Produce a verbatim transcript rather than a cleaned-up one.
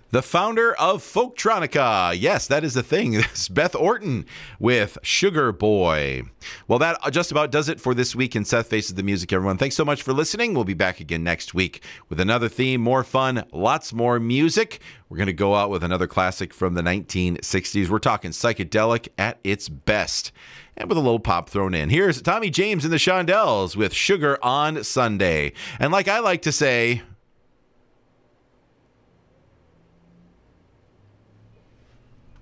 The founder of Folktronica. Yes, that is a thing. This is Beth Orton with Sugar Boy. Well, that just about does it for this week in Seth Faces the Music, everyone. Thanks so much for listening. We'll be back again next week with another theme, more fun, lots more music. We're going to go out with another classic from the nineteen sixties. We're talking psychedelic at its best, and with a little pop thrown in. Here's Tommy James and the Shondells with Sugar on Sunday. And like I like to say,